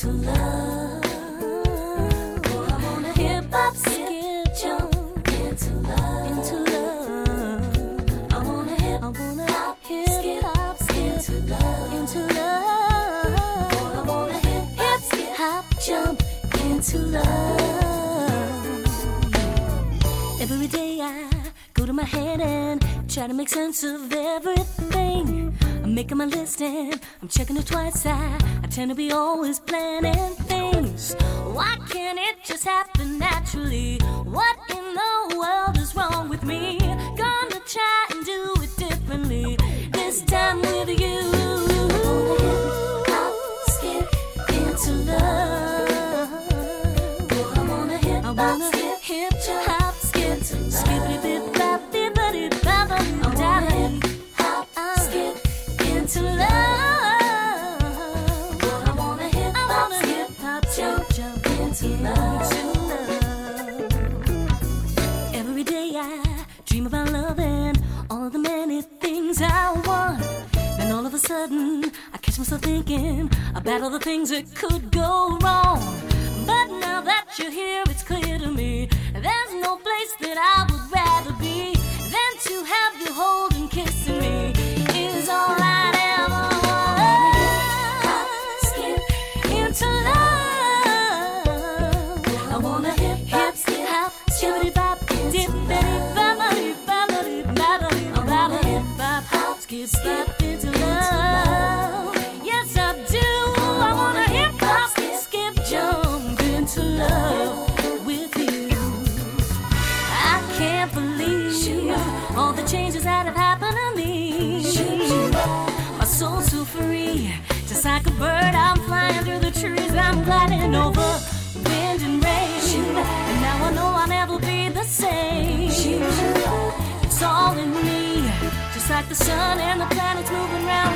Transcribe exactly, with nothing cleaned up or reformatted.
into love. Oh, I wanna hip hop, skip, jump into love, into love. I wanna hip, I wanna hop, hip hop, skip into love, into love. Oh, I wanna hip hop, skip, hop, jump into love. Every day I go to my head and try to make sense of everything. I'm making my list and I'm checking it twice. I, I tend to be always planning things. Why can't it just happen naturally? What in the world is wrong with me? Gonna try and do it differently this time with you. Hop, skip into love. Oh, I wanna hip hop, skip, hip hop, skip, skippity bip bop bip bop bop bop. I'm down hop, skip into love. Oh, I wanna hip hop, skip, hop, jump, jump into love. Every day I dream about love and all of the many things I want. Then all of a sudden I catch myself thinking about all the things that could go wrong. But now that you're here, it's clear to me there's no place that I would rather be than to have you holding, kissing me is all I'd ever want. Skip into love. I wanna hip hop, skip hop, skippity bop, dippity boppity boppity boppity. I wanna hip hop, skip skip into love. Yes I do. I wanna hip hop, skip skip jump into love with you. I can't believe all the changes that have happened to me. My soul's so free, just like a bird I'm flying through the trees. I'm gliding over wind and rain, and now I know I'll never be the same. It's all in me, just like the sun and the planets moving round